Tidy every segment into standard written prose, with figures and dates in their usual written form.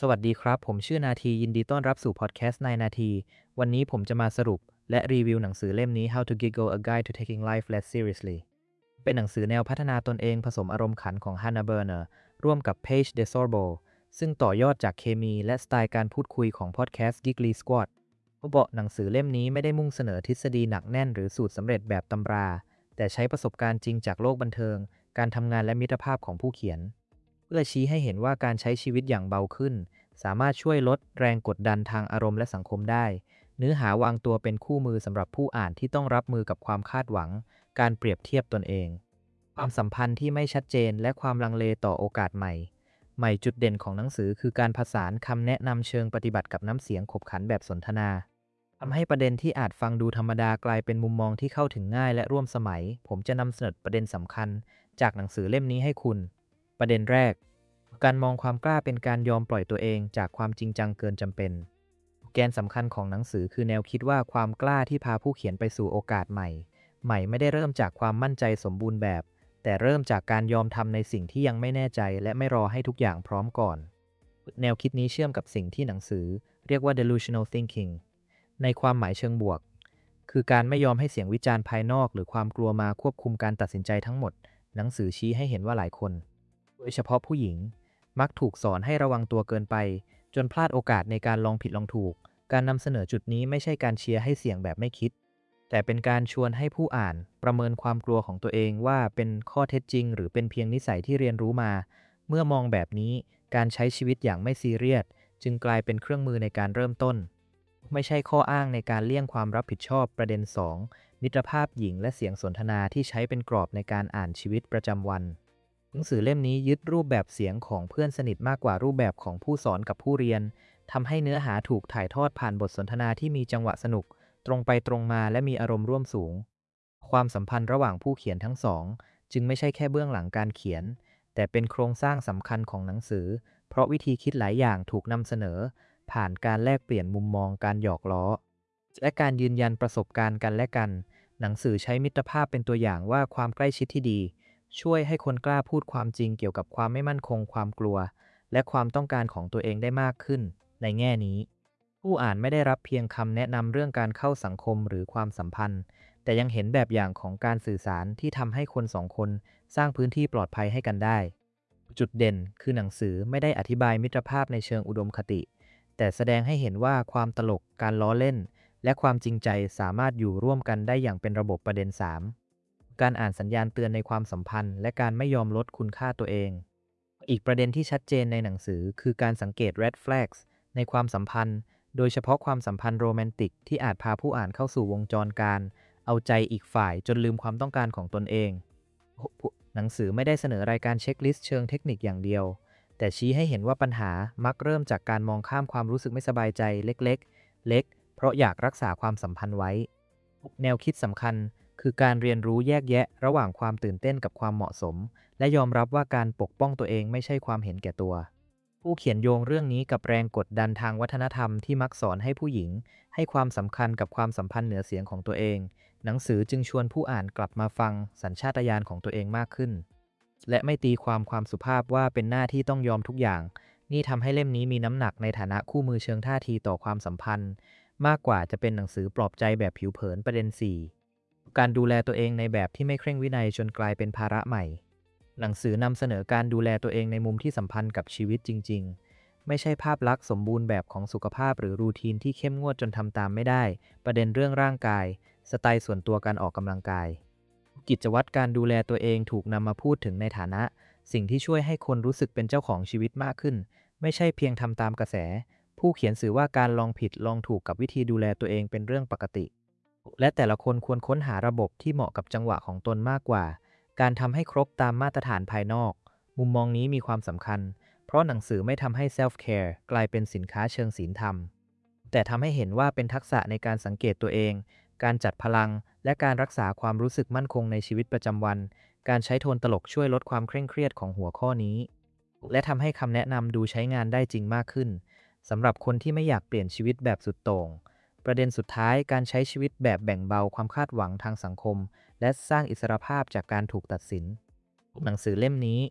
สวัสดีครับผมชื่อนาทียินดีต้อนรับสู่พอดแคสต์นายนาทีวันนี้ผมจะมาสรุปและรีวิวหนังสือเล่มนี้ How to Giggle a Guide to Taking Life Less Seriously เป็นหนังสือแนวพัฒนาตนเองผสมอารมณ์ขันของ Hannah Berner ร่วมกับ Paige DeSorbo ซึ่งต่อยอดจากเคมีและสไตล์การพูดคุยของพอดแคสต์ Giggly Squad เบาะหนังสือเล่มนี้ไม่ได้มุ่งเสนอทฤษฎีหนักแน่นหรือสูตรสำเร็จแบบตำราแต่ใช้ประสบการณ์จริงจากโลกบันเทิงการทำงานและมิตรภาพของผู้เขียนเพื่อชี้ให้เห็นว่าการใช้ชีวิตอย่างเบาขึ้นสามารถช่วยลดแรงกดดันทางอารมณ์และสังคมได้เนื้อหาวางตัวเป็นคู่มือสำหรับผู้อ่านที่ต้องรับมือกับความคาดหวังการเปรียบเทียบตนเองความสัมพันธ์ที่ไม่ชัดเจนและความลังเลต่อโอกาสใหม่จุดเด่นของหนังสือคือการผสานคำแนะนำเชิงปฏิบัติกับน้ำเสียงขบขันแบบสนทนาทำให้ประเด็นที่อาจฟังดูธรรมดากลายเป็นมุมมองที่เข้าถึงง่ายและร่วมสมัยผมจะนำเสนอประเด็นสำคัญจากหนังสือเล่มนี้ให้คุณประเด็นแรกการมองความกล้าเป็นการยอมปล่อยตัวเองจากความจริงจังเกินจำเป็นแกนสำคัญของหนังสือคือแนวคิดว่าความกล้าที่พาผู้เขียนไปสู่โอกาสใหม่ไม่ได้เริ่มจากความมั่นใจสมบูรณ์แบบแต่เริ่มจากการยอมทำในสิ่งที่ยังไม่แน่ใจและไม่รอให้ทุกอย่างพร้อมก่อนแนวคิดนี้เชื่อมกับสิ่งที่หนังสือเรียกว่า delusional thinking ในความหมายเชิงบวกคือการไม่ยอมให้เสียงวิจารณ์ภายนอกหรือความกลัวมาควบคุมการตัดสินใจทั้งหมดหนังสือชี้ให้เห็นว่าหลายคนโดยเฉพาะผู้หญิงมักถูกสอนให้ระวังตัวเกินไปจนพลาดโอกาสในการลองผิดลองถูกการนำเสนอจุดนี้ไม่ใช่การเชียร์ให้เสี่ยงแบบไม่คิดแต่เป็นการชวนให้ผู้อ่านประเมินความกลัวของตัวเองว่าเป็นข้อเท็จจริงหรือเป็นเพียงนิสัยที่เรียนรู้มาเมื่อมองแบบนี้การใช้ชีวิตอย่างไม่ซีเรียสจึงกลายเป็นเครื่องมือในการเริ่มต้นไม่ใช่ข้ออ้างในการเลี่ยงความรับผิดชอบประเด็น2มิตรภาพหญิงและเสียงสนทนาที่ใช้เป็นกรอบในการอ่านชีวิตประจำวันหนังสือเล่มนี้ยึดรูปแบบเสียงของเพื่อนสนิทมากกว่ารูปแบบของผู้สอนกับผู้เรียนทำให้เนื้อหาถูกถ่ายทอดผ่านบทสนทนาที่มีจังหวะสนุกตรงไปตรงมาและมีอารมณ์ร่วมสูงความสัมพันธ์ระหว่างผู้เขียนทั้งสองจึงไม่ใช่แค่เบื้องหลังการเขียนแต่เป็นโครงสร้างสำคัญของหนังสือเพราะวิธีคิดหลายอย่างถูกนำเสนอผ่านการแลกเปลี่ยนมุมมองการหยอกล้อและการยืนยันประสบการณ์กันและกันหนังสือใช้มิตรภาพเป็นตัวอย่างว่าความใกล้ชิดที่ดีช่วยให้คนกล้าพูดความจริงเกี่ยวกับความไม่มั่นคงความกลัวและความต้องการของตัวเองได้มากขึ้นในแง่นี้ผู้อ่านไม่ได้รับเพียงคำแนะนำเรื่องการเข้าสังคมหรือความสัมพันธ์แต่ยังเห็นแบบอย่างของการสื่อสารที่ทำให้คนสองคนสร้างพื้นที่ปลอดภัยให้กันได้จุดเด่นคือหนังสือไม่ได้อธิบายมิตรภาพในเชิงอุดมคติแต่แสดงให้เห็นว่าความตลกการล้อเล่นและความจริงใจสามารถอยู่ร่วมกันได้อย่างเป็นระบบประเด็น3การอ่านสัญญาณเตือนในความสัมพันธ์และการไม่ยอมลดคุณค่าตัวเองอีกประเด็นที่ชัดเจนในหนังสือคือการสังเกต red flags ในความสัมพันธ์โดยเฉพาะความสัมพันธ์โรแมนติกที่อาจพาผู้อ่านเข้าสู่วงจรการเอาใจอีกฝ่ายจนลืมความต้องการของตนเองหนังสือไม่ได้เสนอรายการเช็คลิสต์เชิงเทคนิคอย่างเดียวแต่ชี้ให้เห็นว่าปัญหามักเริ่มจากการมองข้ามความรู้สึกไม่สบายใจเล็กๆเล็กเพราะอยากรักษาความสัมพันธ์ไว้แนวคิดสำคัญคือการเรียนรู้แยกแยะระหว่างความตื่นเต้นกับความเหมาะสมและยอมรับว่าการปกป้องตัวเองไม่ใช่ความเห็นแก่ตัวผู้เขียนโยงเรื่องนี้กับแรงกดดันทางวัฒนธรรมที่มักสอนให้ผู้หญิงให้ความสำคัญกับความสัมพันธ์เหนือเสียงของตัวเองหนังสือจึงชวนผู้อ่านกลับมาฟังสัญชาตญาณของตัวเองมากขึ้นและไม่ตีความสุภาพว่าเป็นหน้าที่ต้องยอมทุกอย่างนี่ทำให้เล่มนี้มีน้ำหนักในฐานะคู่มือเชิงท่าทีต่อความสัมพันธ์มากกว่าจะเป็นหนังสือปลอบใจแบบผิวเผินประเด็น4การดูแลตัวเองในแบบที่ไม่เคร่งวินัยจนกลายเป็นภาระใหม่หนังสือนำเสนอการดูแลตัวเองในมุมที่สัมพันธ์กับชีวิตจริงๆไม่ใช่ภาพลักษณ์สมบูรณ์แบบของสุขภาพหรือรูทีนที่เข้มงวดจนทำตามไม่ได้ประเด็นเรื่องร่างกายสไตล์ส่วนตัวการออกกำลังกายกิจวัตรการดูแลตัวเองถูกนำมาพูดถึงในฐานะสิ่งที่ช่วยให้คนรู้สึกเป็นเจ้าของชีวิตมากขึ้นไม่ใช่เพียงทำตามกระแสผู้เขียนสื่อว่าการลองผิดลองถูกกับวิธีดูแลตัวเองเป็นเรื่องปกติและแต่ละคนควรค้นหาระบบที่เหมาะกับจังหวะของตนมากกว่าการทำให้ครบตามมาตรฐานภายนอกมุมมองนี้มีความสำคัญเพราะหนังสือไม่ทำให้ self care กลายเป็นสินค้าเชิงศีลธรรมแต่ทำให้เห็นว่าเป็นทักษะในการสังเกตตัวเองการจัดพลังและการรักษาความรู้สึกมั่นคงในชีวิตประจำวันการใช้โทนตลกช่วยลดความเคร่งเครียดของหัวข้อนี้และทำให้คำแนะนำดูใช้งานได้จริงมากขึ้นสำหรับคนที่ไม่อยากเปลี่ยนชีวิตแบบสุดโต่งประเด็นสุดท้ายการใช้ชีวิตแบบแบ่งเบาความคาดหวังทางสังคมและสร้างอิสรภาพจากการถูกตัดสินหนังสือเล่มนี้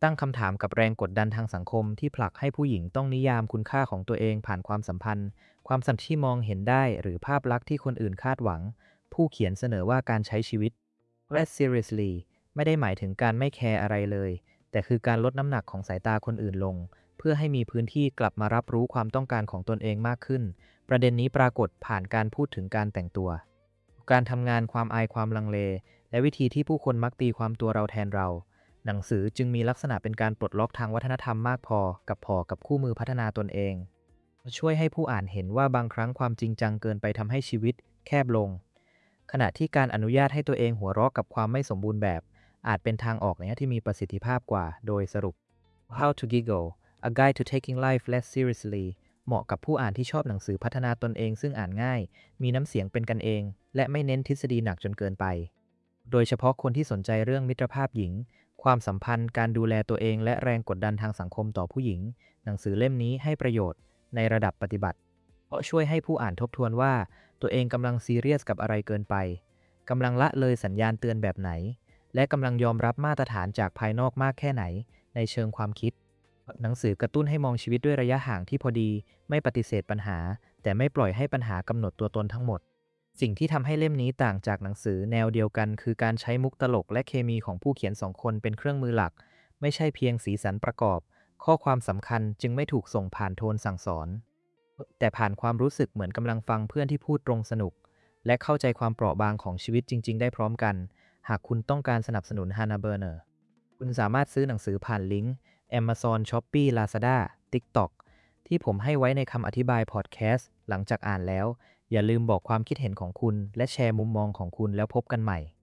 ตั้งคำถามกับแรงกดดันทางสังคมที่ผลักให้ผู้หญิงต้องนิยามคุณค่าของตัวเองผ่านความสัมพันธ์ความสัมพันธ์ที่มองเห็นได้หรือภาพลักษณ์ที่คนอื่นคาดหวังผู้เขียนเสนอว่าการใช้ชีวิต less seriously ไม่ได้หมายถึงการไม่แคร์อะไรเลยแต่คือการลดน้ำหนักของสายตาคนอื่นลงเพื่อให้มีพื้นที่กลับมารับรู้ความต้องการของตนเองมากขึ้นประเด็นนี้ปรากฏผ่านการพูดถึงการแต่งตัวการทำงานความอายความลังเลและวิธีที่ผู้คนมักตีความตัวเราแทนเราหนังสือจึงมีลักษณะเป็นการปลดล็อกทางวัฒนธรรมมากพอกับคู่มือพัฒนาตนเองช่วยให้ผู้อ่านเห็นว่าบางครั้งความจริงจังเกินไปทำให้ชีวิตแคบลงขณะที่การอนุญาตให้ตัวเองหัวเราะกับความไม่สมบูรณ์แบบอาจเป็นทางออกที่มีประสิทธิภาพกว่าโดยสรุป How to Giggle A Guide to Taking Life Less Seriously เหมาะกับผู้อ่านที่ชอบหนังสือพัฒนาตนเองซึ่งอ่านง่ายมีน้ำเสียงเป็นกันเองและไม่เน้นทฤษฎีหนักจนเกินไปโดยเฉพาะคนที่สนใจเรื่องมิตรภาพหญิงความสัมพันธ์การดูแลตัวเองและแรงกดดันทางสังคมต่อผู้หญิงหนังสือเล่มนี้ให้ประโยชน์ในระดับปฏิบัติเพราะช่วยให้ผู้อ่านทบทวนว่าตัวเองกำลังซีเรียสกับอะไรเกินไปกำลังละเลยสัญญาณเตือนแบบไหนและกำลังยอมรับมาตรฐานจากภายนอกมากแค่ไหนในเชิงความคิดหนังสือกระตุ้นให้มองชีวิตด้วยระยะห่างที่พอดีไม่ปฏิเสธปัญหาแต่ไม่ปล่อยให้ปัญหากำหนดตัวตนทั้งหมดสิ่งที่ทำให้เล่มนี้ต่างจากหนังสือแนวเดียวกันคือการใช้มุกตลกและเคมีของผู้เขียนสองคนเป็นเครื่องมือหลักไม่ใช่เพียงสีสันประกอบข้อความสำคัญจึงไม่ถูกส่งผ่านโทนสั่งสอนแต่ผ่านความรู้สึกเหมือนกำลังฟังเพื่อนที่พูดตรงสนุกและเข้าใจความเปราะบางของชีวิตจริงๆได้พร้อมกันหากคุณต้องการสนับสนุน Hannah Berner คุณสามารถซื้อหนังสือผ่านลิงก์ Amazon Shopee Lazada TikTok ที่ผมให้ไว้ในคำอธิบายพอดแคสต์หลังจากอ่านแล้วอย่าลืมบอกความคิดเห็นของคุณและแชร์มุมมองของคุณแล้วพบกันใหม่